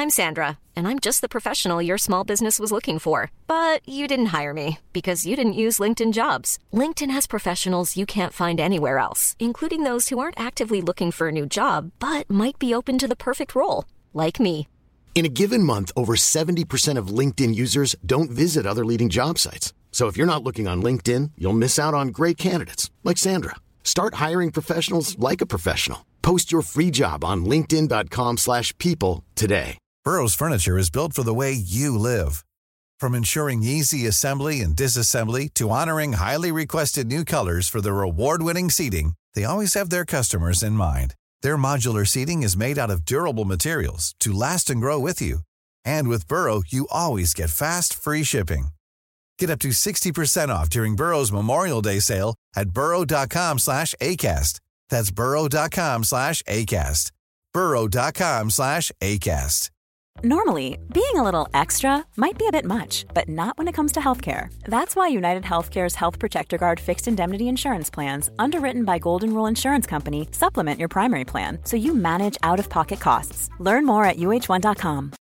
I'm Sandra, and I'm just the professional your small business was looking for. But you didn't hire me because you didn't use LinkedIn Jobs. LinkedIn has professionals you can't find anywhere else, including those who aren't actively looking for a new job, but might be open to the perfect role, like me. In a given month, over 70% of LinkedIn users don't visit other leading job sites. So if you're not looking on LinkedIn, you'll miss out on great candidates like Sandra. Start hiring professionals like a professional. Post your free job on linkedin.com/people today. Burrow's furniture is built for the way you live. From ensuring easy assembly and disassembly to honoring highly requested new colors for their award-winning seating, they always have their customers in mind. Their modular seating is made out of durable materials to last and grow with you. And with Burrow, you always get fast, free shipping. Get up to 60% off during Burrow's Memorial Day sale at burrow.com/ACAST. That's burrow.com/ACAST. burrow.com/ACAST. Normally, being a little extra might be a bit much, but not when it comes to healthcare. That's why United Healthcare's Health Protector Guard fixed indemnity insurance plans, underwritten by Golden Rule Insurance Company, supplement your primary plan so you manage out-of-pocket costs. Learn more at uh1.com.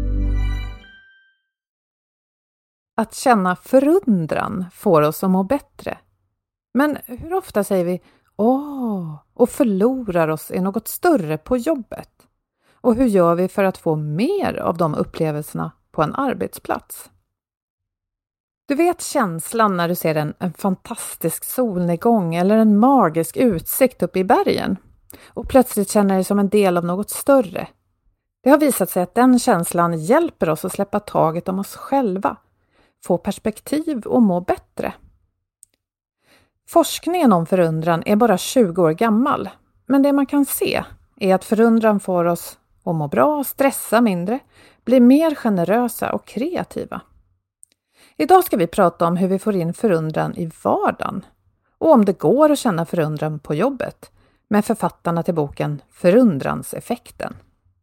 Att känna förundran får oss att må bättre. Men hur ofta säger vi åh och förlorar oss i något större på jobbet? Och hur gör vi för att få mer av de upplevelserna på en arbetsplats? Du vet känslan när du ser en fantastisk solnedgång eller en magisk utsikt uppe i bergen och plötsligt känner dig som en del av något större. Det har visat sig att den känslan hjälper oss att släppa taget om oss själva, få perspektiv och må bättre. Forskningen om förundran är bara 20 år gammal, men det man kan se är att förundran får oss att må bra, stressa mindre, bli mer generösa och kreativa. Idag ska vi prata om hur vi får in förundran i vardagen och om det går att känna förundran på jobbet med författarna till boken Förundranseffekten.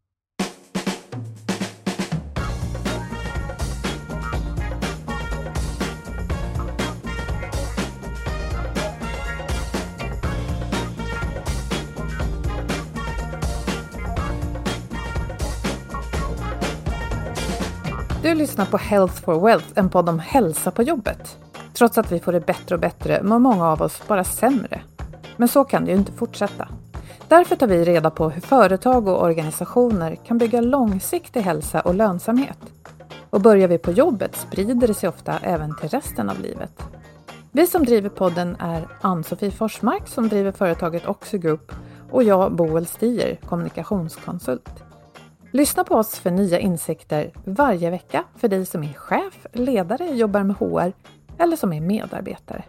Du lyssnar på Health for Wealth, en podd om hälsa på jobbet. Trots att vi får det bättre och bättre mår många av oss bara sämre. Men så kan det ju inte fortsätta. Därför tar vi reda på hur företag och organisationer kan bygga långsiktig hälsa och lönsamhet. Och börjar vi på jobbet sprider det sig ofta även till resten av livet. Vi som driver podden är Ann-Sofie Forsmark som driver företaget Oxygroup och jag, Boel Stier, kommunikationskonsult. Lyssna på oss för nya insikter varje vecka för dig som är chef, ledare, jobbar med HR eller som är medarbetare.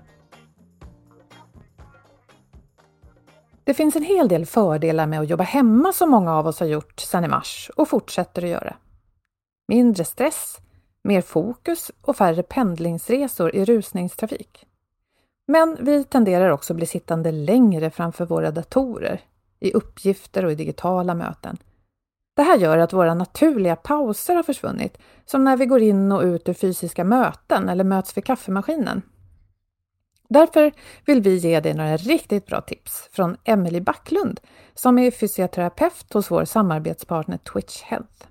Det finns en hel del fördelar med att jobba hemma som många av oss har gjort sedan i mars och fortsätter att göra. Mindre stress, mer fokus och färre pendlingsresor i rusningstrafik. Men vi tenderar också att bli sittande längre framför våra datorer, i uppgifter och i digitala möten. Det här gör att våra naturliga pauser har försvunnit, som när vi går in och ut ur fysiska möten eller möts vid kaffemaskinen. Därför vill vi ge dig några riktigt bra tips från Emelie Backlund som är fysioterapeut hos vår samarbetspartner Twitch Health.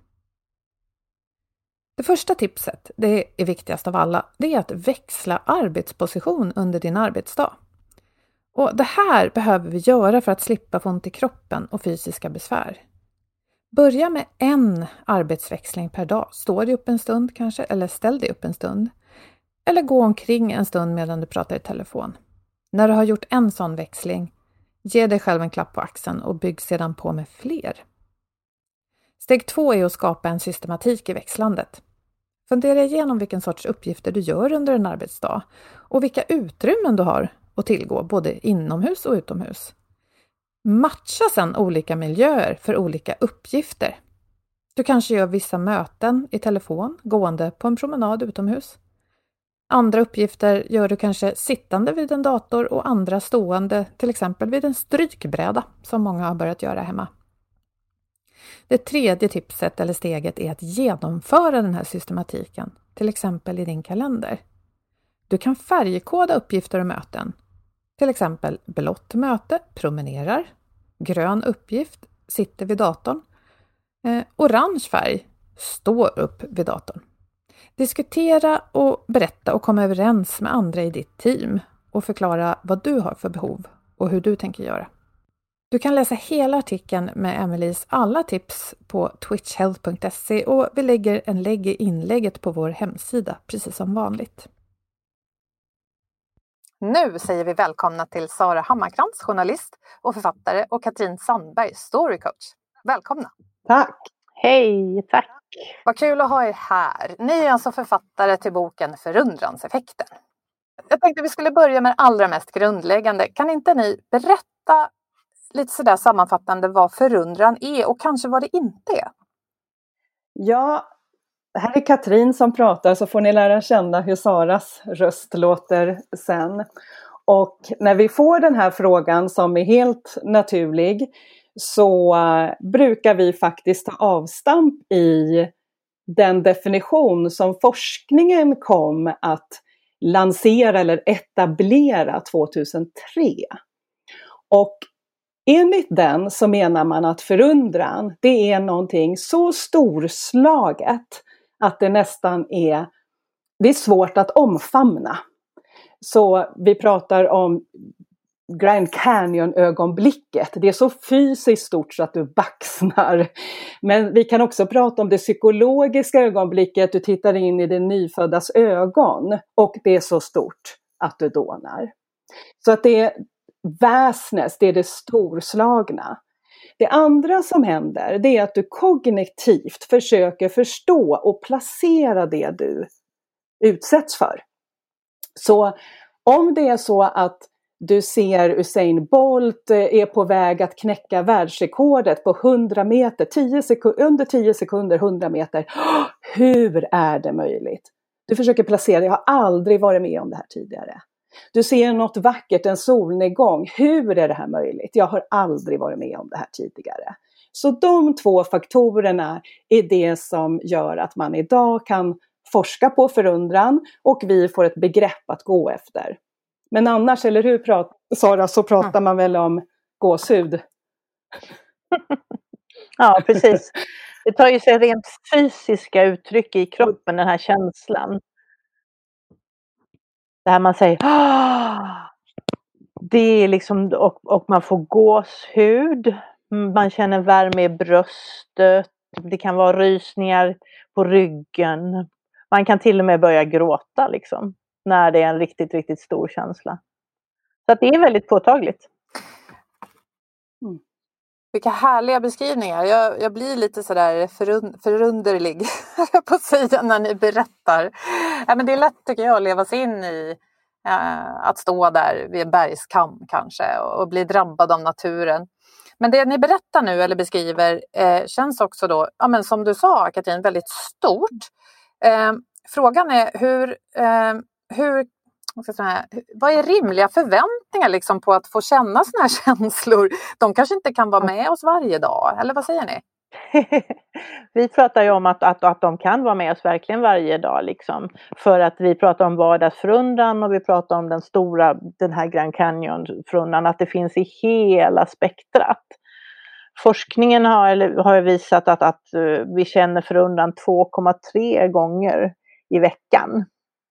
Det första tipset, det är viktigast av alla, det är att växla arbetsposition under din arbetsdag. Och det här behöver vi göra för att slippa få ont i kroppen och fysiska besvär. Börja med en arbetsväxling per dag. Stå dig upp en stund kanske, eller ställ dig upp en stund. Eller gå omkring en stund medan du pratar i telefon. När du har gjort en sån växling, ge dig själv en klapp på axeln och bygg sedan på med fler. Steg 2 är att skapa en systematik i växlandet. Fundera igenom vilken sorts uppgifter du gör under en arbetsdag och vilka utrymmen du har att tillgå både inomhus och utomhus. Matcha sedan olika miljöer för olika uppgifter. Du kanske gör vissa möten i telefon, gående på en promenad utomhus. Andra uppgifter gör du kanske sittande vid en dator och andra stående, till exempel vid en strykbräda som många har börjat göra hemma. Det tredje tipset eller steget är att genomföra den här systematiken, till exempel i din kalender. Du kan färgkoda uppgifter och möten. Till exempel blått möte, promenerar. Grön uppgift, sitter vid datorn. Orange färg, Stå upp vid datorn. Diskutera och berätta och komma överens med andra i ditt team och förklara vad du har för behov och hur du tänker göra. Du kan läsa hela artikeln med Emelies alla tips på twitchhealth.se och vi lägger inlägget på vår hemsida precis som vanligt. Nu säger vi välkomna till Sara Hammarkrans, journalist och författare, och Katrin Sandberg, storycoach. Välkomna! Tack! Hej, tack! Vad kul att ha er här. Ni är alltså författare till boken Förundranseffekten. Jag tänkte vi skulle börja med det allra mest grundläggande. Kan inte ni berätta lite sådär sammanfattande vad förundran är och kanske vad det inte är? Ja, det här är Katrin som pratar, så får ni lära känna hur Saras röst låter sen. Och när vi får den här frågan som är helt naturlig, så brukar vi faktiskt ta avstamp i den definition som forskningen kom att lansera eller etablera 2003. Och enligt den så menar man att förundran, det är någonting så storslaget att det nästan det är svårt att omfamna. Så vi pratar om Grand Canyon-ögonblicket. Det är så fysiskt stort så att du baxnar. Men vi kan också prata om det psykologiska ögonblicket. Du tittar in i det nyföddas ögon och det är så stort att du dånar. Så att det är väsnes, det är det storslagna. Det andra som händer, det är att du kognitivt försöker förstå och placera det du utsätts för. Så om det är så att du ser Usain Bolt är på väg att knäcka världsrekordet på 100 meter, under 10 sekunder, 100 meter. Hur är det möjligt? Du försöker placera, jag har aldrig varit med om det här tidigare. Du ser något vackert, en solnedgång. Hur är det här möjligt? Jag har aldrig varit med om det här tidigare. Så de två faktorerna är det som gör att man idag kan forska på förundran och vi får ett begrepp att gå efter. Men annars, eller hur Sara, så pratar man väl om gåshud? Ja, precis. Det tar ju sig rent fysiska uttryck i kroppen, den här känslan. Det här man säger, det är liksom, och man får gåshud, man känner värme i bröstet, det kan vara rysningar på ryggen. Man kan till och med börja gråta liksom, när det är en riktigt, riktigt stor känsla. Så att det är väldigt påtagligt. Vilka härliga beskrivningar. Jag blir lite sådär förunderlig på att säga när ni berättar. Ja, men det är lätt tycker jag att leva sig in i att stå där vid en bergskam kanske och bli drabbad av naturen. Men det ni berättar nu eller beskriver känns också då, ja, men som du sa Katrin, väldigt stort. Frågan är vad är rimliga förväntningar liksom på att få känna såna här känslor? De kanske inte kan vara med oss varje dag, eller vad säger ni? Vi pratar ju om att de kan vara med oss verkligen varje dag liksom. För att vi pratar om vardagsförundran och vi pratar om den här Grand Canyon-förundran, att det finns i hela spektrat. Forskningen har visat att vi känner förundran 2,3 gånger i veckan.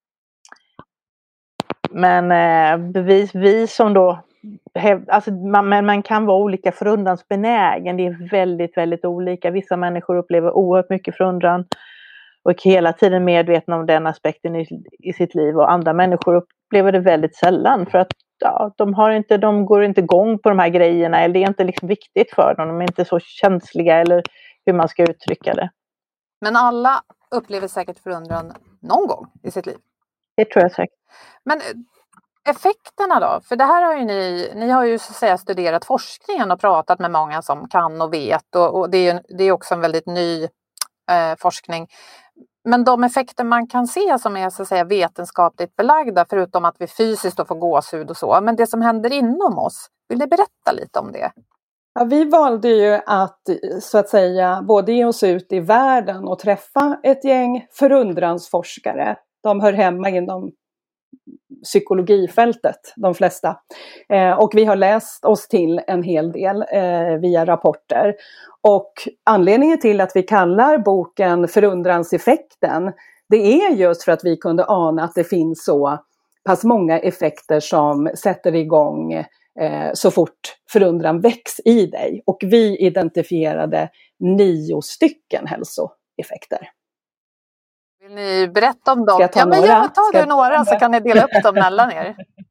Men vi som då, alltså man kan vara olika förundransbenägen. Det är väldigt, väldigt olika. Vissa människor upplever oerhört mycket förundran och är hela tiden medvetna om den aspekten i sitt liv. Och andra människor upplever det väldigt sällan för att de går inte igång på de här grejerna. Eller det är inte liksom viktigt för dem. De är inte så känsliga eller hur man ska uttrycka det. Men alla upplever säkert förundran någon gång i sitt liv. Det tror jag säkert. Men effekterna då? För det här har ju ni har ju så att säga studerat forskningen och pratat med många som kan och vet. Och det är också en väldigt ny forskning. Men de effekter man kan se som är så att säga vetenskapligt belagda, förutom att vi fysiskt då får gåshud och så. Men det som händer inom oss, vill ni berätta lite om det? Ja, vi valde ju att så att säga både ge oss ut i världen och träffa ett gäng förundransforskare. De hör hemma inom psykologifältet, de flesta. Och vi har läst oss till en hel del via rapporter. Och anledningen till att vi kallar boken Förundranseffekten, det är just för att vi kunde ana att det finns så pass många effekter som sätter igång så fort förundran väcks i dig. Och vi identifierade 9 stycken hälsoeffekter. Vill ni berätta om dem? Ska jag ta några? Ja, ta du några så kan ni dela upp dem mellan er.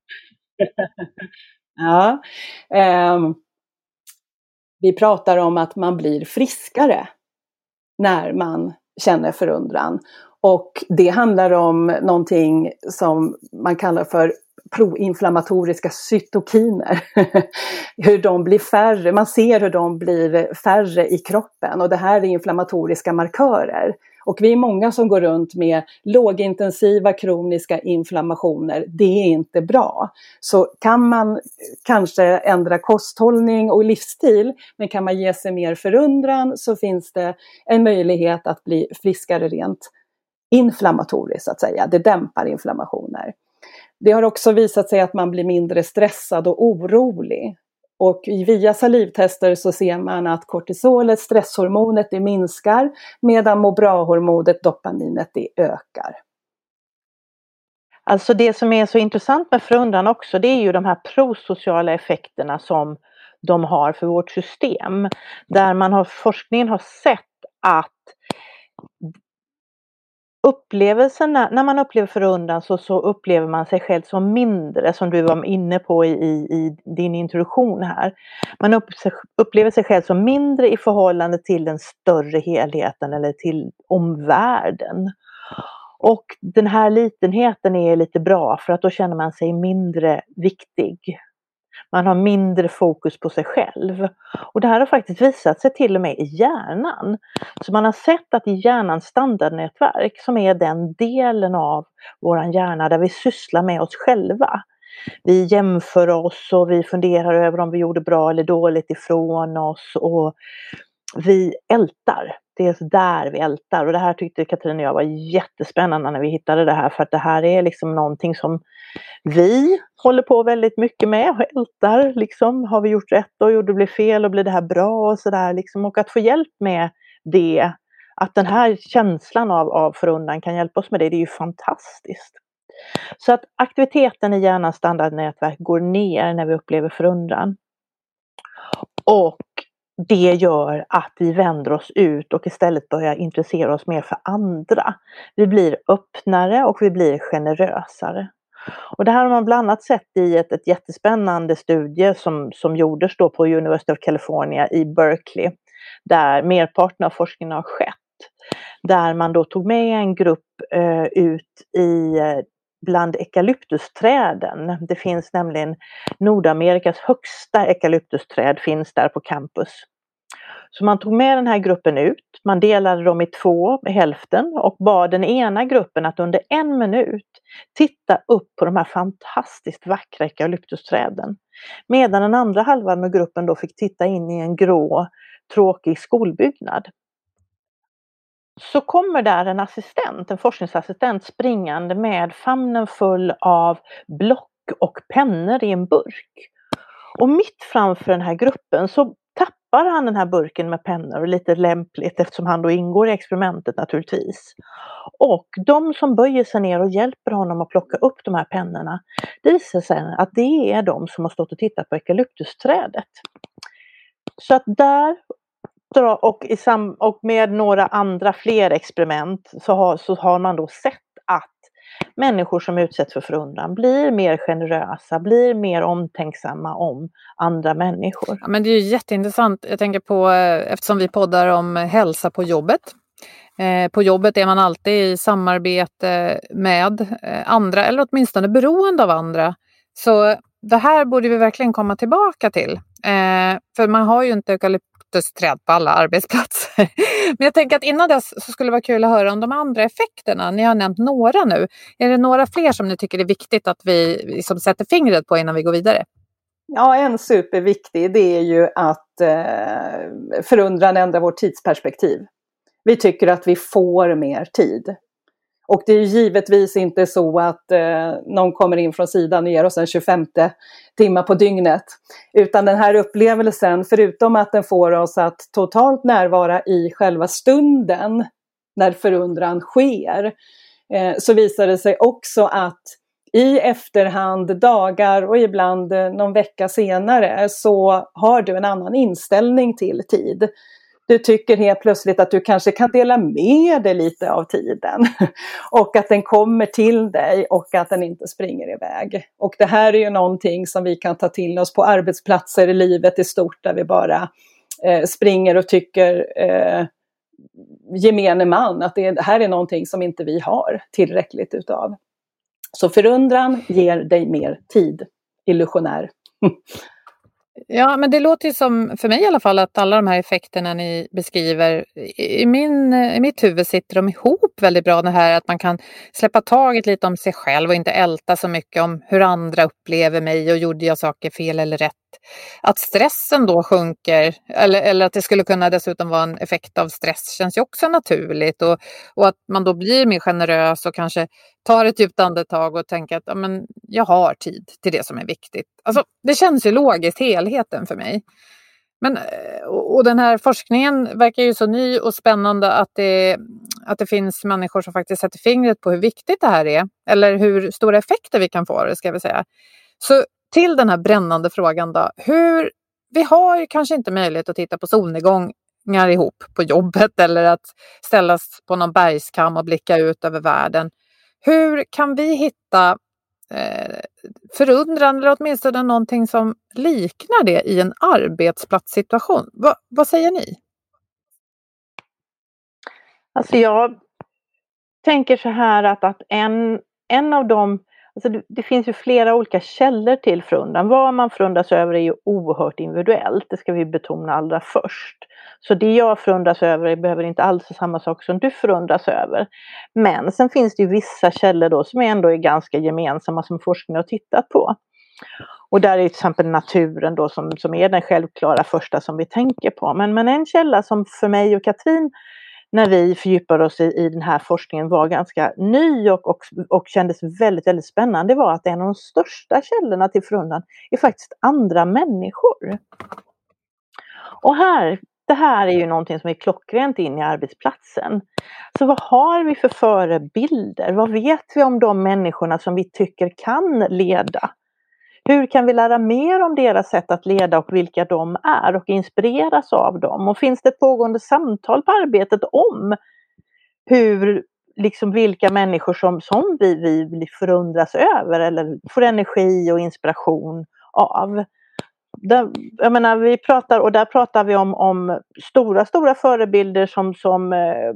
Ja. Vi pratar om att man blir friskare när man känner förundran. Och det handlar om någonting som man kallar för proinflammatoriska cytokiner. Hur de blir färre, man ser hur de blir färre i kroppen, och det här är inflammatoriska markörer. Och vi är många som går runt med lågintensiva kroniska inflammationer. Det är inte bra. Så kan man kanske ändra kosthållning och livsstil, men kan man ge sig mer förundran, så finns det en möjlighet att bli friskare rent inflammatoriskt så att säga. Det dämpar inflammationer. Det har också visat sig att man blir mindre stressad och orolig. Och via salivtester så ser man att kortisolet, stresshormonet, det minskar, medan må bra-hormonet, dopaminet, det ökar. Alltså det som är så intressant med förundran också, det är ju de här prosociala effekterna som de har för vårt system. Där forskningen har sett att upplevelsen, när man upplever förundran så upplever man sig själv som mindre, som du var inne på i din introduktion här. Man upplever sig själv som mindre i förhållande till den större helheten eller till omvärlden. Och den här litenheten är lite bra, för att då känner man sig mindre viktig. Man har mindre fokus på sig själv. Och det här har faktiskt visat sig till och med i hjärnan. Så man har sett att i hjärnans standardnätverk, som är den delen av våran hjärna där vi sysslar med oss själva. Vi jämför oss och vi funderar över om vi gjorde bra eller dåligt ifrån oss. Och vi ältar. Det är där vi ältar. Och det här tyckte Katrin och jag var jättespännande när vi hittade det här. För att det här är liksom någonting som vi håller på väldigt mycket med och ältar. Liksom, har vi gjort rätt och gjorde det blir fel och blir det här bra och sådär. Liksom. Och att få hjälp med det, att den här känslan av förundran kan hjälpa oss med det är ju fantastiskt. Så att aktiviteten i hjärnans standardnätverk går ner när vi upplever förundran. Och det gör att vi vänder oss ut och istället börjar intressera oss mer för andra. Vi blir öppnare och vi blir generösare. Och det här har man bland annat sett i ett jättespännande studie som gjordes då på University of California i Berkeley. Där merparten av forskningen har skett. Där man då tog med en grupp ut bland eukalyptusträden. Det finns nämligen Nordamerikas högsta eukalyptusträd finns där på campus. Så man tog med den här gruppen ut, man delade dem i 2 med hälften och bad den ena gruppen att under 1 minut titta upp på de här fantastiskt vackra eukalyptusträden. Medan den andra halvan av gruppen då fick titta in i en grå, tråkig skolbyggnad. Så kommer där en forskningsassistent springande med famnen full av block och pennor i en burk. Och mitt framför den här gruppen så tappar han den här burken med pennor, lite lämpligt eftersom han då ingår i experimentet naturligtvis. Och de som böjer sig ner och hjälper honom att plocka upp de här pennorna, det visar sig att det är de som har stått och tittat på eukalyptusträdet. Så att där och med några andra fler experiment så har man då sett att människor som utsätts för förundran blir mer generösa, blir mer omtänksamma om andra människor. Ja, men det är ju jätteintressant. Jag tänker på, eftersom vi poddar om hälsa på jobbet. På jobbet är man alltid i samarbete med andra, eller åtminstone beroende av andra. Så det här borde vi verkligen komma tillbaka till. För man har ju inte eukalyptusträd på alla arbetsplatser. Men jag tänker att innan dess så skulle det vara kul att höra om de andra effekterna. Ni har nämnt några nu. Är det några fler som ni tycker är viktigt att vi liksom sätter fingret på innan vi går vidare? Ja, en superviktig, det är ju att förundran ändrar vårt tidsperspektiv. Vi tycker att vi får mer tid. Och det är givetvis inte så att någon kommer in från sidan och ger oss en 25 timme på dygnet. Utan den här upplevelsen, förutom att den får oss att totalt närvara i själva stunden när förundran sker, så visar det sig också att i efterhand, dagar och ibland någon vecka senare, så har du en annan inställning till tid. Du tycker helt plötsligt att du kanske kan dela med dig lite av tiden. Och att den kommer till dig och att den inte springer iväg. Och det här är ju någonting som vi kan ta till oss på arbetsplatser i livet i stort, där vi bara springer och tycker gemene man att det här är någonting som inte vi har tillräckligt utav. Så förundran ger dig mer tid, illusionär. Ja, men det låter ju som, för mig i alla fall, att alla de här effekterna ni beskriver, i mitt huvud sitter de ihop väldigt bra. Det här att man kan släppa taget lite om sig själv och inte älta så mycket om hur andra upplever mig och gjorde jag saker fel eller rätt. Att stressen då sjunker, eller att det skulle kunna dessutom vara en effekt av stress, känns ju också naturligt. Och att man då blir mer generös och kanske tar ett djupt andetag och tänker att ja, men jag har tid till det som är viktigt. Alltså, det känns ju logiskt, helheten för mig. Men, och den här forskningen verkar ju så ny och spännande att det finns människor som faktiskt sätter fingret på hur viktigt det här är. Eller hur stora effekter vi kan få det, ska vi säga. Så till den här brännande frågan då. Vi har ju kanske inte möjlighet att titta på solnedgångar ihop på jobbet eller att ställas på någon bergskam och blicka ut över världen. Hur kan vi hitta förundran eller åtminstone någonting som liknar det i en arbetsplatssituation? Vad säger ni? Alltså jag tänker så här att en av dem, alltså det finns ju flera olika källor till förundran. Vad man förundras över är ju oerhört individuellt. Det ska vi betona allra först. Så det jag förundras över behöver inte alls samma sak som du förundras över. Men sen finns det ju vissa källor då som ändå är ganska gemensamma som forskningen har tittat på. Och där är till exempel naturen då som är den självklara första som vi tänker på. Men en källa som för mig och Katrin, när vi fördjupade oss i den här forskningen, var ganska ny och kändes väldigt, väldigt spännande, var att en av de största källorna till förundran är faktiskt andra människor. Och det här är ju någonting som är klockrent in i arbetsplatsen. Så vad har vi för förebilder? Vad vet vi om de människorna som vi tycker kan leda? Hur kan vi lära mer om deras sätt att leda och vilka de är och inspireras av dem? Och finns det ett pågående samtal på arbetet om vilka människor som vi förundras över eller får energi och inspiration av? Där pratar vi om stora förebilder som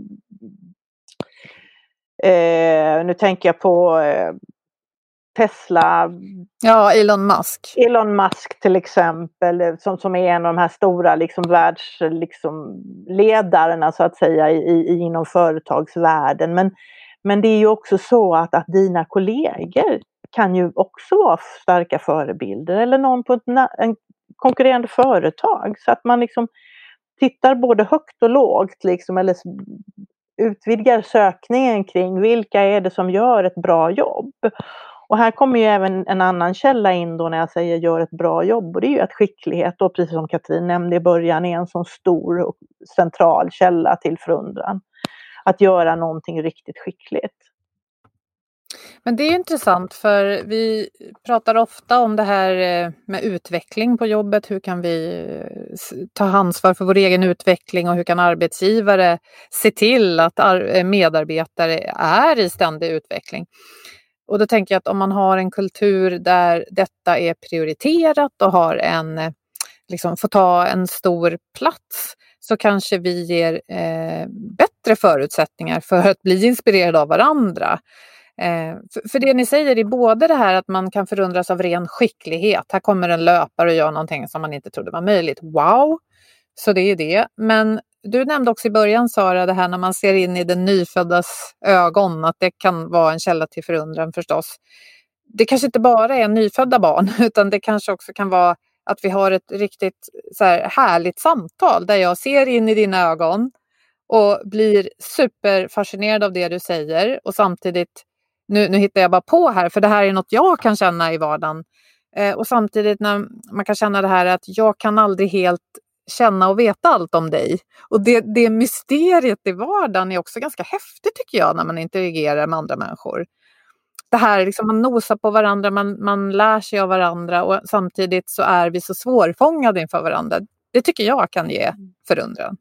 nu tänker jag på Tesla. Ja, Elon Musk till exempel, som är en av de här stora världsledarna så att säga inom företagsvärlden. Men det är ju också så att dina kollegor kan ju också vara starka förebilder eller någon på en konkurrerande företag, så att man tittar både högt och lågt eller utvidgar sökningen kring vilka är det som gör ett bra jobb. Och här kommer ju även en annan källa in då när jag säger gör ett bra jobb, och det är ju att skicklighet då, precis som Katrin nämnde i början, är en sån stor och central källa till förundran. Att göra någonting riktigt skickligt. Men det är intressant, för vi pratar ofta om det här med utveckling på jobbet. Hur kan vi ta ansvar för vår egen utveckling och hur kan arbetsgivare se till att medarbetare är i ständig utveckling? Och då tänker jag att om man har en kultur där detta är prioriterat och har får ta en stor plats, så kanske vi ger bättre förutsättningar för att bli inspirerade av varandra. För det ni säger är både det här att man kan förundras av ren skicklighet. Här kommer en löpare och gör någonting som man inte trodde var möjligt. Wow! Så det är det. Men du nämnde också i början, Sara, det här när man ser in i den nyföddas ögon, att det kan vara en källa till förundran förstås. Det kanske inte bara är nyfödda barn, utan det kanske också kan vara att vi har ett riktigt så här härligt samtal där jag ser in i dina ögon och blir superfascinerad av det du säger. Och samtidigt, nu hittar jag bara på här, för det här är något jag kan känna i vardagen. Och samtidigt när man kan känna det här att jag kan aldrig helt känna och veta allt om dig. Och det mysteriet i vardagen är också ganska häftigt tycker jag när man interagerar med andra människor. Det här liksom, man nosar på varandra, man lär sig av varandra och samtidigt så är vi så svårfångade inför varandra. Det tycker jag kan ge förundran.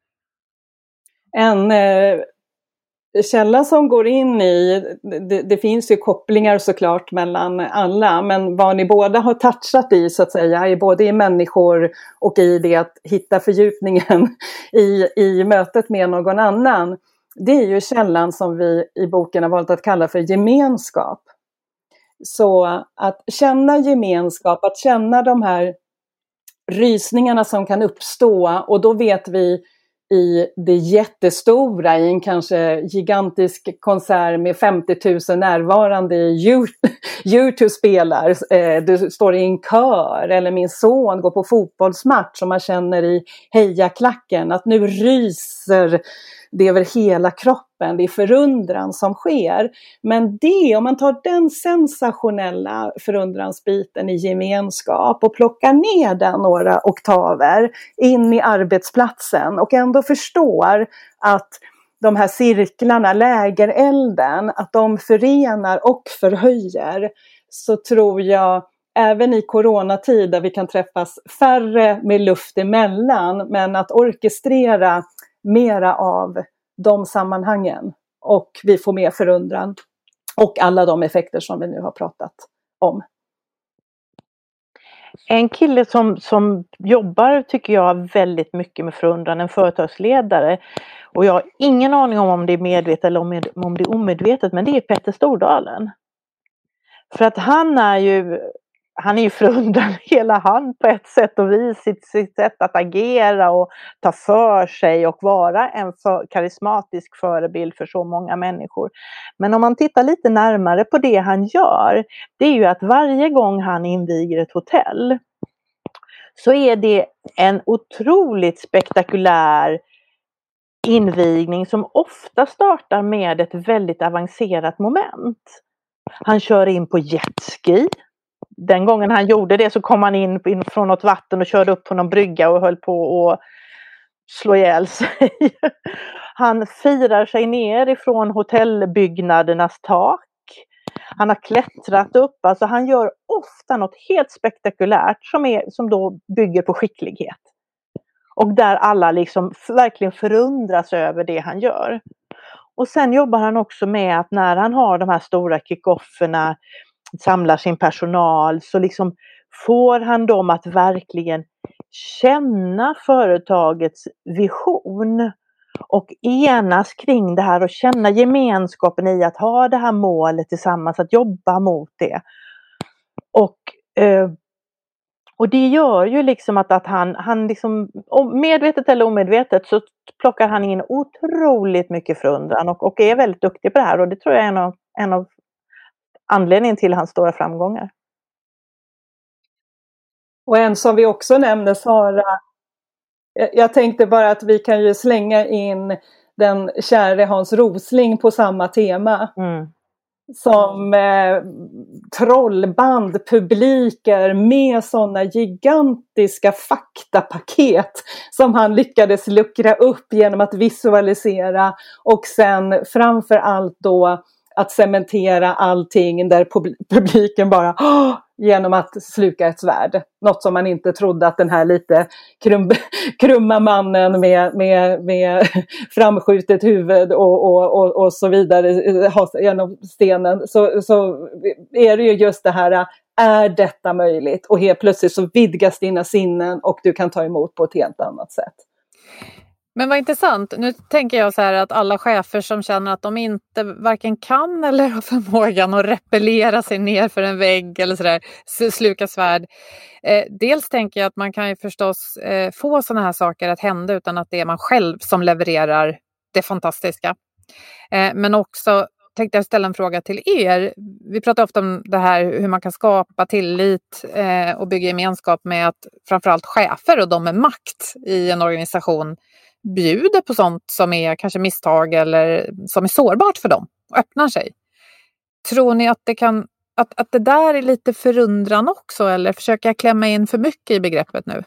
En källa som går in i, det finns ju kopplingar såklart mellan alla, men vad ni båda har touchat i så att säga, är både i människor och i det att hitta fördjupningen i mötet med någon annan. Det är ju källan som vi i boken har valt att kalla för gemenskap. Så att känna gemenskap, att känna de här rysningarna som kan uppstå, och då vet vi i det jättestora, i en kanske gigantisk konsert med 50 000 närvarande YouTube spelar, du står i en kör, eller min son går på fotbollsmatch som man känner i hejaklacken, att nu ryser det över hela kroppen, det är förundran som sker. Men det, om man tar den sensationella förundransbiten i gemenskap och plockar ner den några oktaver in i arbetsplatsen och ändå förstår att de här cirklarna, lägerelden, att de förenar och förhöjer, så tror jag även i coronatid där vi kan träffas färre med luft emellan, men att orkestrera mera av de sammanhangen och vi får mer förundran och alla de effekter som vi nu har pratat om. En kille som jobbar tycker jag väldigt mycket med förundran, en företagsledare, och jag har ingen aning om det är medvetet eller om det är omedvetet, men det är Petter Stordalen. För att han är ju förundran hela han på ett sätt och vis, sitt sätt att agera och ta för sig och vara en karismatisk förebild för så många människor. Men om man tittar lite närmare på det han gör, det är ju att varje gång han inviger ett hotell så är det en otroligt spektakulär invigning som ofta startar med ett väldigt avancerat moment. Han kör in på jetski. Den gången han gjorde det så kom han in från något vatten och körde upp på någon brygga och höll på att slå ihjäl sig. Han firar sig ner ifrån hotellbyggnadernas tak. Han har klättrat upp. Alltså han gör ofta något helt spektakulärt som då bygger på skicklighet. Och där alla liksom verkligen förundras över det han gör. Och sen jobbar han också med att när han har de här stora kick-offerna, samlar sin personal, så liksom får han dem att verkligen känna företagets vision och enas kring det här och känna gemenskapen i att ha det här målet tillsammans, att jobba mot det. Och det gör ju liksom att han liksom, medvetet eller omedvetet, så plockar han in otroligt mycket förundran och är väldigt duktig på det här, och det tror jag är en av anledningen till hans stora framgångar. Och en som vi också nämnde, Sara, jag tänkte bara att vi kan ju slänga in den käre Hans Rosling på samma tema. Som trollband publiker med sådana gigantiska faktapaket som han lyckades luckra upp genom att visualisera, och sen framför allt då att cementera allting där publiken bara genom att sluka ett svärd. Något som man inte trodde att den här lite krumma mannen med framskjutet huvud och så vidare genom stenen. Så är det ju just det här, är detta möjligt? Och helt plötsligt så vidgas dina sinnen och du kan ta emot på ett helt annat sätt. Men vad intressant. Nu tänker jag så här att alla chefer som känner att de inte varken kan eller har förmågan att repellera sig ner för en vägg eller sådär, sluka svärd. Dels tänker jag att man kan ju förstås få sådana här saker att hända utan att det är man själv som levererar det fantastiska. Men också tänkte jag ställa en fråga till er. Vi pratar ofta om det här hur man kan skapa tillit och bygga gemenskap med att framförallt chefer och de med makt i en organisation bjuder på sånt som är kanske misstag eller som är sårbart för dem och öppnar sig. Tror ni att det kan att det där är lite förundran också, eller försöker jag klämma in för mycket i begreppet nu?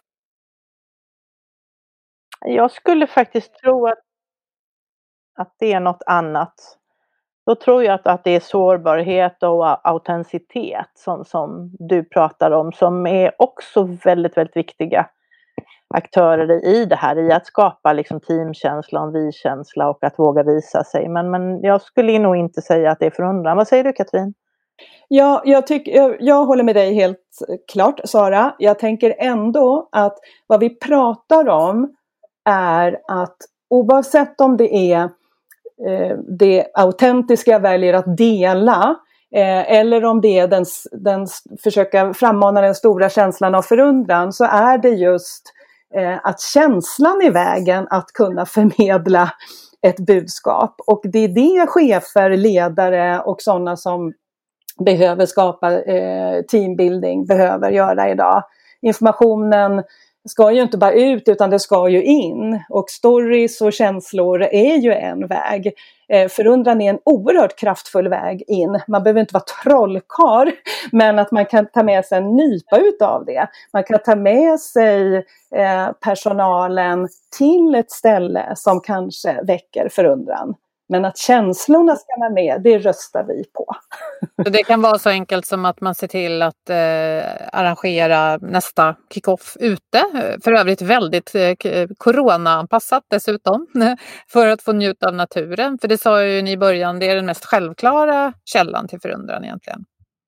Jag skulle faktiskt tro att det är något annat. Då tror jag att det är sårbarhet och autenticitet som du pratar om, som är också väldigt, väldigt viktiga aktörer i det här, i att skapa liksom teamkänsla och vi-känsla och att våga visa sig. Men jag skulle nog inte säga att det är förundran. Vad säger du, Katrin? Ja, jag håller med dig helt klart, Sara. Jag tänker ändå att vad vi pratar om är att oavsett om det är det autentiska jag väljer att dela eller om det är den försöka frammana den stora känslan av förundran, så är det just att känslan är vägen att kunna förmedla ett budskap. Och det är det chefer, ledare och sådana som behöver skapa teambuilding behöver göra idag. Informationen ska ju inte bara ut, utan det ska ju in. Och stories och känslor är ju en väg. Förundran är en oerhört kraftfull väg in. Man behöver inte vara trollkarl, men att man kan ta med sig en nypa utav det. Man kan ta med sig personalen till ett ställe som kanske väcker förundran. Men att känslorna ska vara med, det röstar vi på. Så det kan vara så enkelt som att man ser till att arrangera nästa kick-off ute. För övrigt väldigt corona-anpassat dessutom. För att få njuta av naturen. För det sa ju ni i början, det är den mest självklara källan till förundran egentligen.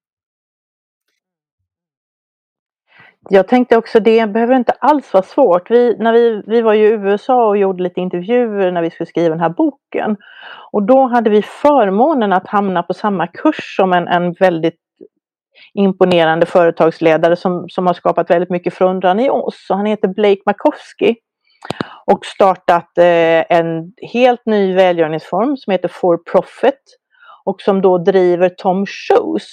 Jag tänkte också, det behöver inte alls vara svårt. Vi var ju i USA och gjorde lite intervjuer när vi skulle skriva den här boken. Och då hade vi förmånen att hamna på samma kurs som en väldigt imponerande företagsledare som har skapat väldigt mycket förundran i oss. Så han heter Blake Makowski och startat en helt ny välgörenhetsform som heter For Profit och som då driver Tom Shoes.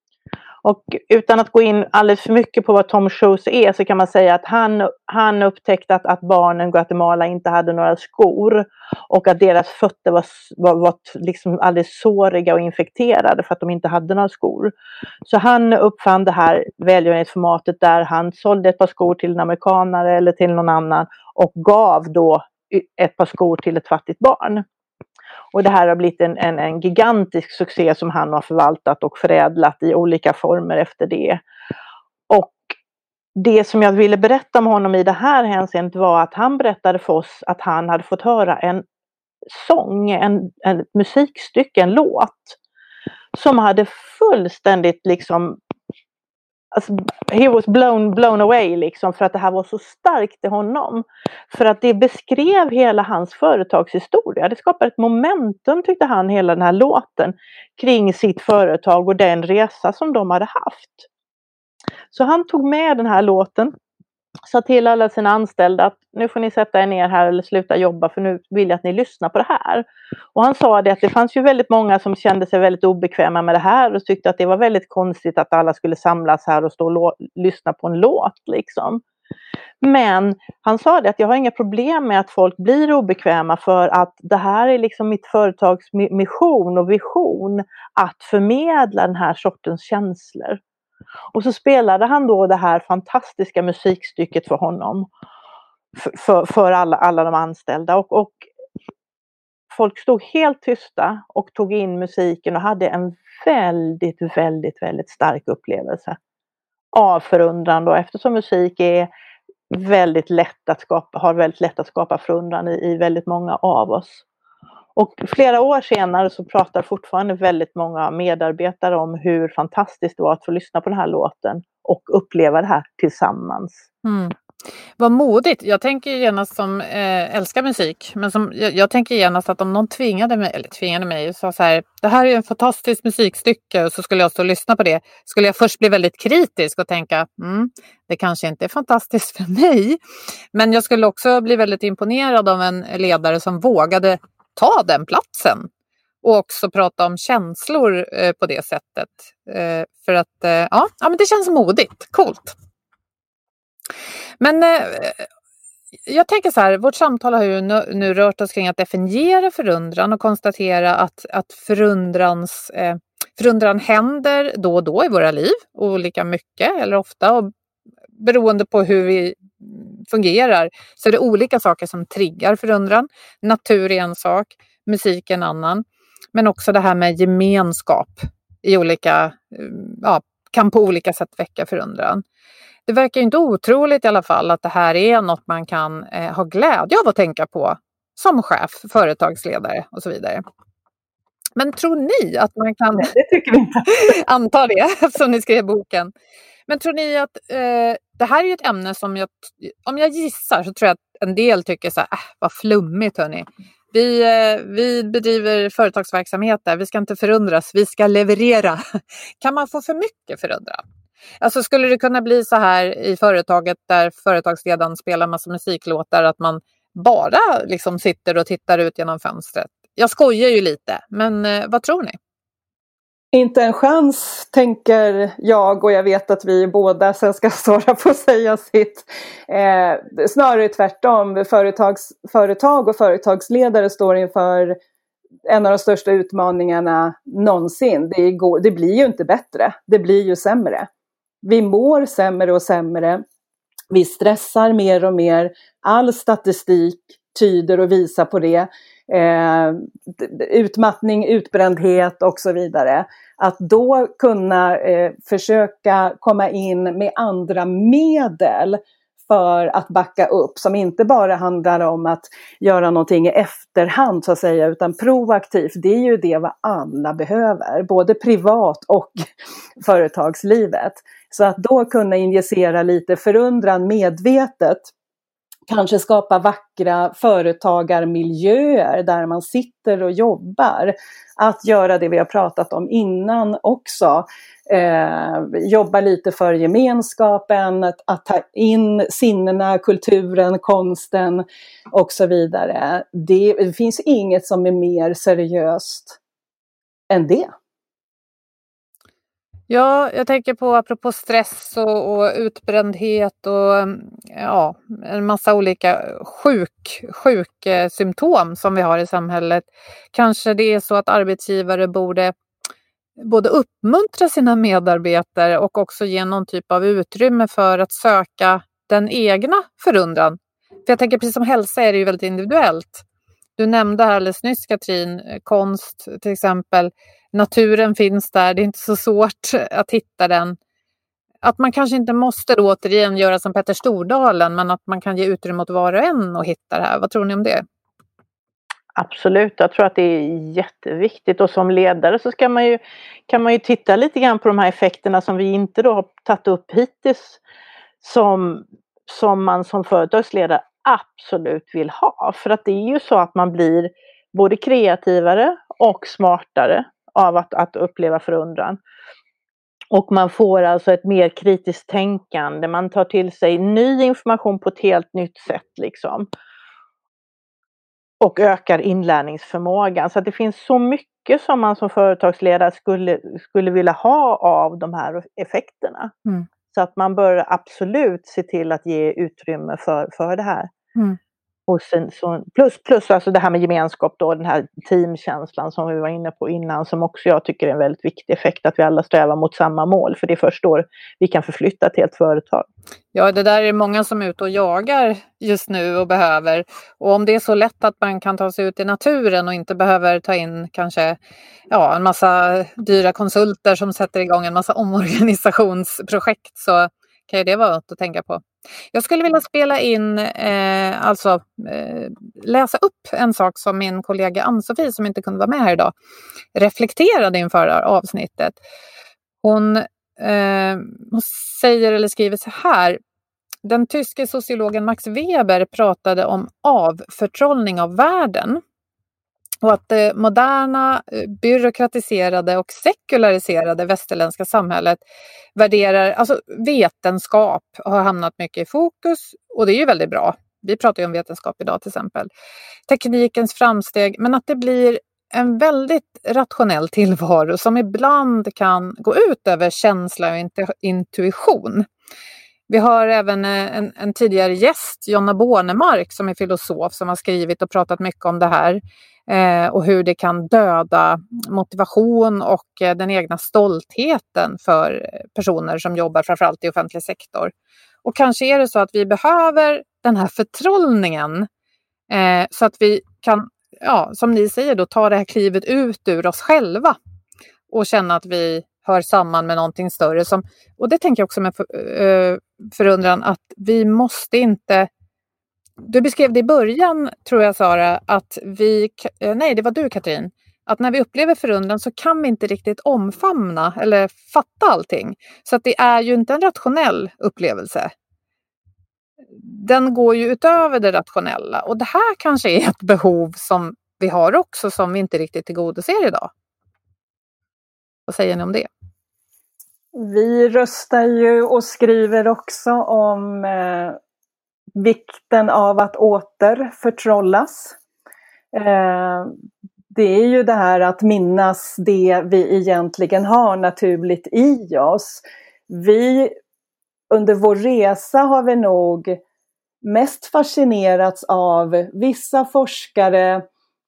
Och utan att gå in alldeles för mycket på vad Tom Shoes är, så kan man säga att han upptäckte att barnen i Guatemala inte hade några skor och att deras fötter var liksom alldeles såriga och infekterade för att de inte hade några skor. Så han uppfann det här välgörenhetsformatet där han sålde ett par skor till en amerikanare eller till någon annan och gav då ett par skor till ett fattigt barn. Och det här har blivit en gigantisk succé som han har förvaltat och förädlat i olika former efter det. Och det som jag ville berätta om honom i det här hänseendet var att han berättade för oss att han hade fått höra en sång, en musikstycke, en låt som hade fullständigt liksom, alltså, he was blown away liksom, för att det här var så starkt i honom. För att det beskrev hela hans företagshistoria. Det skapade ett momentum, tyckte han, hela den här låten kring sitt företag och den resa som de hade haft. Så han tog med den här låten, sa till alla sina anställda att nu får ni sätta er ner här eller sluta jobba, för nu vill jag att ni lyssnar på det här. Och han sa det att det fanns ju väldigt många som kände sig väldigt obekväma med det här och tyckte att det var väldigt konstigt att alla skulle samlas här och stå och lyssna på en låt liksom. Men han sa det att jag har inga problem med att folk blir obekväma, för att det här är liksom mitt företags mission och vision att förmedla den här sortens känslor. Och så spelade han då det här fantastiska musikstycket för honom. För alla de anställda. Och folk stod helt tysta och tog in musiken och hade en väldigt, väldigt, väldigt stark upplevelse av förundran då, eftersom musik är väldigt lätt att skapa, har väldigt lätt att skapa förundran i väldigt många av oss. Och flera år senare så pratar fortfarande väldigt många medarbetare om hur fantastiskt det var att få lyssna på den här låten och uppleva det här tillsammans. Mm. Vad modigt. Jag tänker genast som älskar musik, men jag tänker genast att om någon tvingade mig och sa så här, det här är en fantastisk musikstycke, och så skulle jag stå och lyssna på det, skulle jag först bli väldigt kritisk och tänka, det kanske inte är fantastiskt för mig, men jag skulle också bli väldigt imponerad av en ledare som vågade ta den platsen och också prata om känslor på det sättet, för att men det känns modigt, coolt. Men jag tänker så här, vårt samtal har ju nu rört oss kring att definiera förundran och konstatera att förundran händer då och då i våra liv, olika mycket eller ofta, och beroende på hur vi fungerar så är det olika saker som triggar förundran. Natur är en sak, musik är en annan, men också det här med gemenskap i olika, kan på olika sätt väcka förundran. Det verkar ju inte otroligt i alla fall att det här är något man kan ha glädje av att tänka på som chef, företagsledare och så vidare. Men tror ni att man kan... Det tycker vi inte. Anta det, eftersom ni skrev boken. Men tror ni att det här är ju ett ämne som om jag gissar så tror jag att en del tycker så här, vad flummigt hörni. Vi bedriver företagsverksamhet där, vi ska inte förundras, vi ska leverera. Kan man få för mycket förundran? Alltså skulle det kunna bli så här i företaget där företagsledaren spelar massa musiklåtar att man bara liksom sitter och tittar ut genom fönstret? Jag skojar ju lite, men vad tror ni? Inte en chans, tänker jag, och jag vet att vi båda sen ska svara på att säga sitt. Snarare tvärtom, företag och företagsledare står inför en av de största utmaningarna någonsin. Det blir ju inte bättre, det blir ju sämre. Vi mår sämre och sämre, vi stressar mer och mer, all statistik tyder och visar på det. Utmattning, utbrändhet och så vidare. Att då kunna försöka komma in med andra medel för att backa upp, som inte bara handlar om att göra någonting i efterhand så att säga, utan proaktivt. Det är ju det vad alla behöver, både privat och företagslivet. Så att då kunna injicera lite förundran medvetet, kanske skapa vackra företagarmiljöer där man sitter och jobbar. Att göra det vi har pratat om innan också. Jobba lite för gemenskapen, att ta in sinnena, kulturen, konsten och så vidare. Det finns inget som är mer seriöst än det. Ja, jag tänker på apropå stress och utbrändhet och en massa olika sjuksymptom som vi har i samhället. Kanske det är så att arbetsgivare borde både uppmuntra sina medarbetare och också ge någon typ av utrymme för att söka den egna förundran. För jag tänker precis som hälsa är det ju väldigt individuellt. Du nämnde här alldeles nyss, Katrin, konst till exempel. Naturen finns där, det är inte så svårt att hitta den. Att man kanske inte måste då återigen göra som Petter Stordalen, men att man kan ge utrymme åt var och en och hitta det här. Vad tror ni om det? Absolut, jag tror att det är jätteviktigt, och som ledare så kan man ju titta lite grann på de här effekterna som vi inte då har tagit upp hittills, som man som företagsledare absolut vill ha. För att det är ju så att man blir både kreativare och smartare av att uppleva förundran. Och man får alltså ett mer kritiskt tänkande, man tar till sig ny information på ett helt nytt sätt liksom. Och ökar inlärningsförmågan. Så att det finns så mycket som man som företagsledare skulle vilja ha av de här effekterna. Mm. Så att man bör absolut se till att ge utrymme för det här. Mm. Och sen, plus alltså det här med gemenskap då, den här teamkänslan som vi var inne på innan, som också jag tycker är en väldigt viktig effekt, att vi alla strävar mot samma mål, för det är först då vi kan förflytta ett helt företag. Ja, det där är många som är ute och jagar just nu och behöver, och om det är så lätt att man kan ta sig ut i naturen och inte behöver ta in kanske en massa dyra konsulter som sätter igång en massa omorganisationsprojekt, så kan ju det vara något att tänka på. Jag skulle vilja spela in, läsa upp en sak som min kollega Ann-Sofie, som inte kunde vara med här idag, reflekterade inför avsnittet. Hon säger eller skriver så här: den tyske sociologen Max Weber pratade om avförtrollning av världen. Och att det moderna, byråkratiserade och sekulariserade västerländska samhället värderar, alltså vetenskap har hamnat mycket i fokus, och det är ju väldigt bra. Vi pratar ju om vetenskap idag till exempel. Teknikens framsteg, men att det blir en väldigt rationell tillvaro som ibland kan gå ut över känsla och intuition. Vi har även en tidigare gäst, Jonna Bornemark, som är filosof, som har skrivit och pratat mycket om det här. Och hur det kan döda motivation och den egna stoltheten för personer som jobbar framförallt i offentlig sektor. Och kanske är det så att vi behöver den här förtrollningen så att vi kan, som ni säger då, ta det här klivet ut ur oss själva och känna att vi hör samman med någonting större. Och det tänker jag också med förundran, att vi måste inte... Du beskrev det i början, tror jag, Sara, att det var du, Katrin, att när vi upplever förundran så kan vi inte riktigt omfamna eller fatta allting. Så att det är ju inte en rationell upplevelse. Den går ju utöver det rationella. Och det här kanske är ett behov som vi har också, som vi inte riktigt tillgodoser idag. Vad säger ni om det? Vi röstar ju och skriver också om vikten av att återförtrollas. Det är ju det här att minnas det vi egentligen har naturligt i oss. Under vår resa har vi nog mest fascinerats av vissa forskare.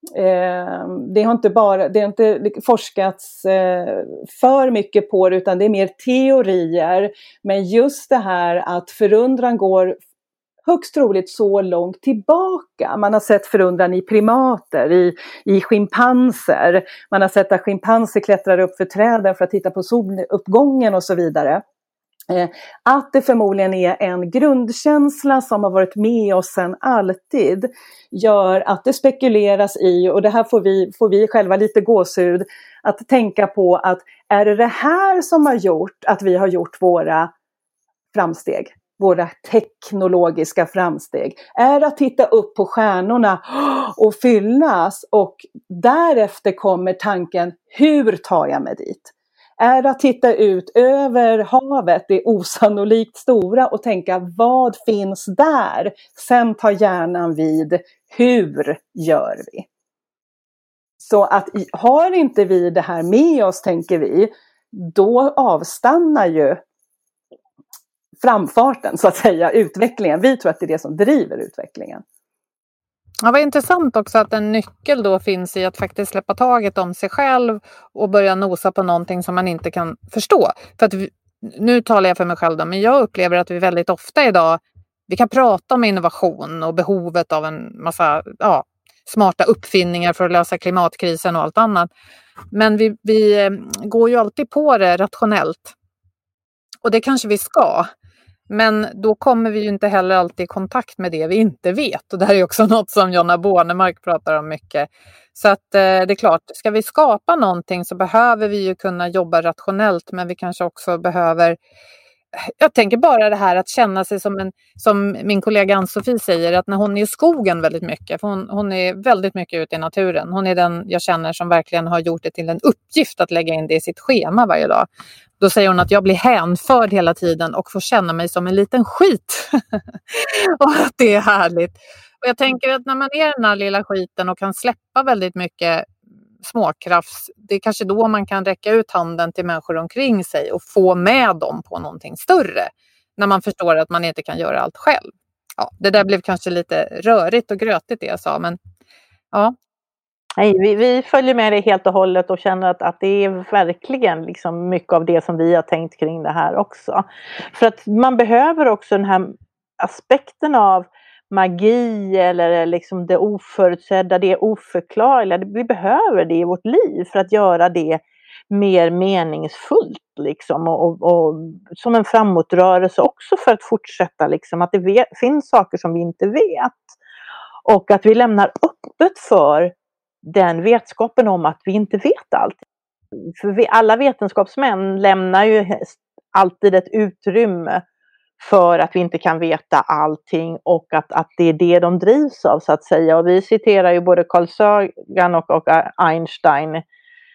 Det har inte forskats för mycket på det, utan det är mer teorier. Men just det här att förundran går högst troligt så långt tillbaka. Man har sett förundran i primater, i schimpanser. Man har sett att schimpanser klättrar upp för träden för att titta på soluppgången och så vidare. Att det förmodligen är en grundkänsla som har varit med oss sedan alltid, gör att det spekuleras i, och det här får vi själva lite gåshud, att tänka på att är det här som har gjort att vi har gjort våra framsteg? Våra teknologiska framsteg är att titta upp på stjärnorna och fyllas, och därefter kommer tanken, hur tar jag mig dit? Är att titta ut över havet, det osannolikt stora, och tänka, vad finns där? Sen tar hjärnan vid, hur gör vi? Så att har inte vi det här med oss, tänker vi, då avstannar ju framfarten, så att säga, utvecklingen. Vi tror att det är det som driver utvecklingen. Ja, vad intressant också att en nyckel då finns i att faktiskt släppa taget om sig själv och börja nosa på någonting som man inte kan förstå. För att nu talar jag för mig själv då, men jag upplever att vi väldigt ofta idag, vi kan prata om innovation och behovet av en massa smarta uppfinningar för att lösa klimatkrisen och allt annat. Men vi går ju alltid på det rationellt. Och det kanske vi ska. Men då kommer vi ju inte heller alltid i kontakt med det vi inte vet. Och det här är också något som Jonna Bornemark pratar om mycket. Så att det är klart, ska vi skapa någonting så behöver vi ju kunna jobba rationellt. Men vi kanske också behöver, jag tänker bara det här att känna sig som min kollega Ann-Sofie säger, att när hon är i skogen väldigt mycket, för hon är väldigt mycket ute i naturen. Hon är den jag känner som verkligen har gjort det till en uppgift att lägga in det i sitt schema varje dag. Då säger hon att jag blir hänförd hela tiden och får känna mig som en liten skit. Och att det är härligt. Och jag tänker att när man är den här lilla skiten och kan släppa väldigt mycket småkrafts, det är kanske då man kan räcka ut handen till människor omkring sig och få med dem på någonting större. När man förstår att man inte kan göra allt själv. Ja, det där blev kanske lite rörigt och grötigt det jag sa, men ja. Nej, vi följer med det helt och hållet och känner att det är verkligen liksom mycket av det som vi har tänkt kring det här också. För att man behöver också den här aspekten av magi eller liksom det oförutsedda, det oförklarliga. Vi behöver det i vårt liv för att göra det mer meningsfullt liksom, och som en framåtrörelse också för att fortsätta liksom, att det finns saker som vi inte vet och att vi lämnar öppet för den vetskapen om att vi inte vet allt. För alla vetenskapsmän lämnar ju alltid ett utrymme för att vi inte kan veta allting och att det är det de drivs av så att säga. Och vi citerar ju både Carl Sagan och Einstein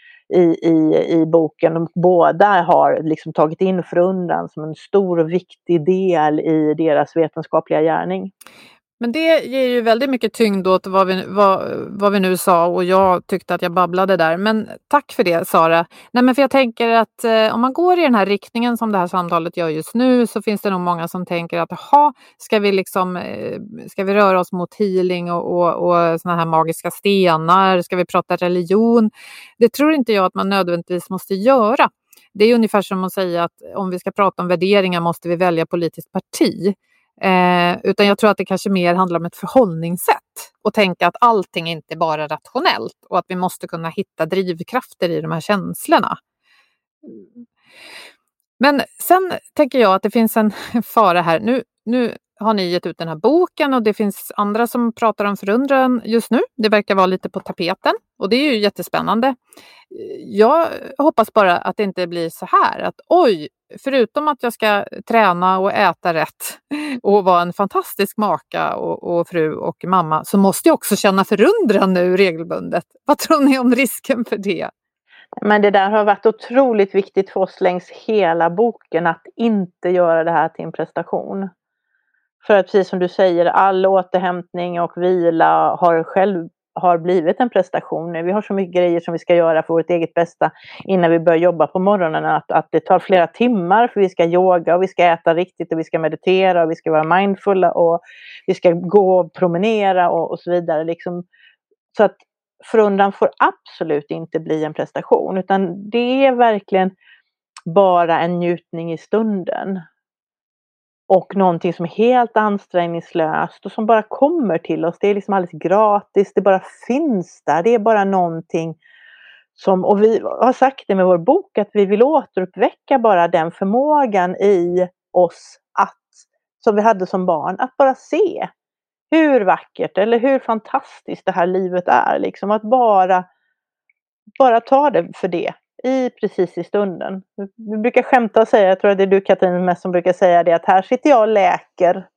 i boken. Båda har liksom tagit in förundran som en stor och viktig del i deras vetenskapliga gärning. Men det ger ju väldigt mycket tyngd åt vad vi nu sa, och jag tyckte att jag babblade där. Men tack för det, Sara. Nej, men för jag tänker att om man går i den här riktningen som det här samtalet gör just nu, så finns det nog många som tänker att ska vi röra oss mot healing och såna här magiska stenar? Ska vi prata religion? Det tror inte jag att man nödvändigtvis måste göra. Det är ungefär som att säga att om vi ska prata om värderingar måste vi välja politiskt parti. Utan jag tror att det kanske mer handlar om ett förhållningssätt och tänka att allting inte är bara rationellt och att vi måste kunna hitta drivkrafter i de här känslorna. Men sen tänker jag att det finns en fara här. Nu har ni gett ut den här boken och det finns andra som pratar om förundran just nu. Det verkar vara lite på tapeten och det är ju jättespännande. Jag hoppas bara att det inte blir så här att förutom att jag ska träna och äta rätt och vara en fantastisk maka och fru och mamma, så måste jag också känna förundran nu regelbundet. Vad tror ni om risken för det? Men det där har varit otroligt viktigt för oss längs hela boken, att inte göra det här till en prestation. För att precis som du säger, all återhämtning och vila har blivit en prestation. Vi har så mycket grejer som vi ska göra för vårt eget bästa innan vi börjar jobba på morgonen. Att det tar flera timmar, för vi ska yoga och vi ska äta riktigt och vi ska meditera och vi ska vara mindfulla och vi ska gå och promenera och så vidare. Liksom. Så att förundran får absolut inte bli en prestation, utan det är verkligen bara en njutning i stunden. Och någonting som är helt ansträngningslöst och som bara kommer till oss. Det är liksom alldeles gratis, det bara finns där. Det är bara någonting som, och vi har sagt det med vår bok, att vi vill återuppväcka bara den förmågan i oss som vi hade som barn. Att bara se hur vackert eller hur fantastiskt det här livet är. Liksom att bara ta det för det. Precis i stunden. Vi brukar skämta och säga, jag tror att det är du Katrin mest som brukar säga det, att här sitter jag och läker.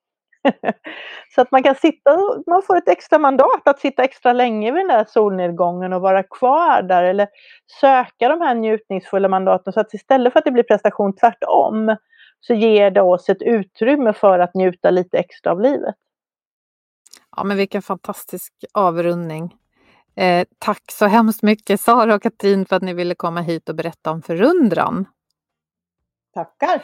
Så att man kan man får ett extra mandat att sitta extra länge vid den där solnedgången och vara kvar där, eller söka de här njutningsfulla mandaten, så att istället för att det blir prestation, tvärtom, så ger det oss ett utrymme för att njuta lite extra av livet. Ja, men vilken fantastisk avrundning. Tack så hemskt mycket Sara och Katrin för att ni ville komma hit och berätta om förundran. Tackar!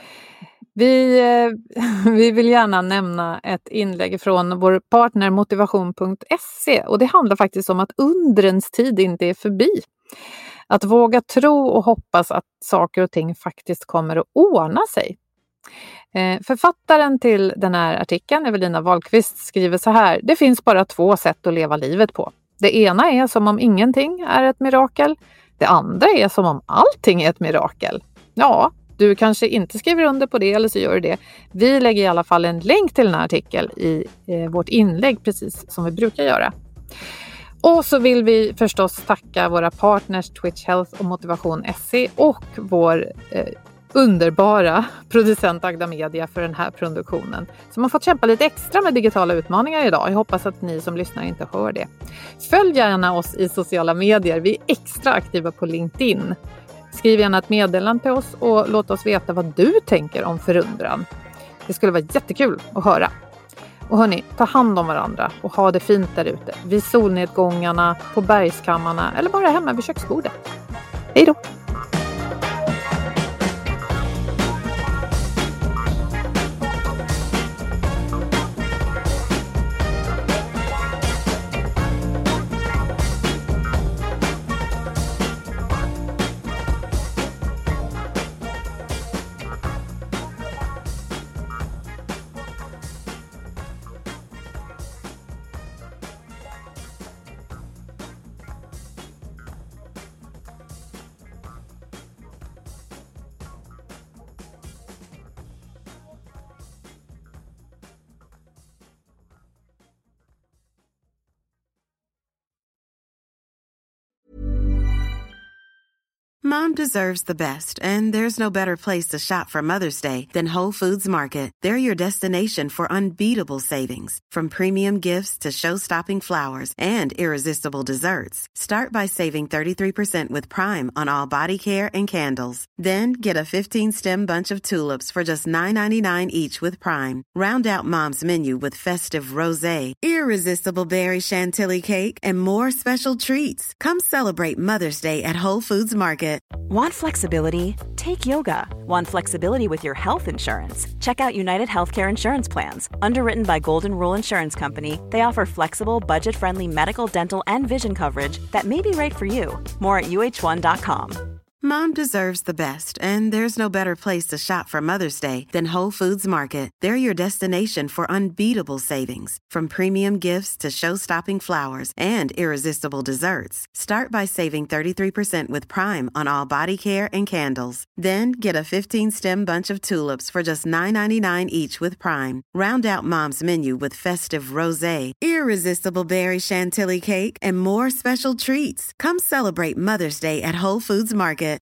Vi vill gärna nämna ett inlägg från vår partner motivation.se, och det handlar faktiskt om att undrens tid inte är förbi. Att våga tro och hoppas att saker och ting faktiskt kommer att ordna sig. Författaren till den här artikeln, Evelina Wahlqvist, skriver så här: det finns bara 2 sätt att leva livet på. Det ena är som om ingenting är ett mirakel. Det andra är som om allting är ett mirakel. Ja, du kanske inte skriver under på det, eller så gör du det. Vi lägger i alla fall en länk till den här artikeln i vårt inlägg, precis som vi brukar göra. Och så vill vi förstås tacka våra partners Twitch Health och Motivation.se och vår underbara producent Agda Media för den här produktionen, som har fått kämpa lite extra med digitala utmaningar idag. Jag hoppas att ni som lyssnar inte hör det. Följ gärna oss i sociala medier. Vi är extra aktiva på LinkedIn. Skriv gärna ett meddelande till oss och låt oss veta vad du tänker om förundran. Det skulle vara jättekul att höra. Och hörni, ta hand om varandra och ha det fint där ute. Vid solnedgångarna, på bergskammarna eller bara hemma vid köksbordet. Hej då! Mom deserves the best, and there's no better place to shop for Mother's Day than Whole Foods Market. They're your destination for unbeatable savings, from premium gifts to show-stopping flowers and irresistible desserts. Start by saving 33% with Prime on all body care and candles. Then get a 15-stem bunch of tulips for just $9.99 each with Prime. Round out Mom's menu with festive rosé, irresistible berry chantilly cake, and more special treats. Come celebrate Mother's Day at Whole Foods Market. Want flexibility? Take yoga. Want flexibility with your health insurance? Check out United Healthcare Insurance Plans. Underwritten by Golden Rule Insurance Company, they offer flexible, budget-friendly medical, dental, and vision coverage that may be right for you. More at uh1.com. Mom deserves the best, and there's no better place to shop for Mother's Day than Whole Foods Market. They're your destination for unbeatable savings, from premium gifts to show-stopping flowers and irresistible desserts. Start by saving 33% with Prime on all body care and candles. Then get a 15-stem bunch of tulips for just $9.99 each with Prime. Round out Mom's menu with festive rosé, irresistible berry chantilly cake, and more special treats. Come celebrate Mother's Day at Whole Foods Market.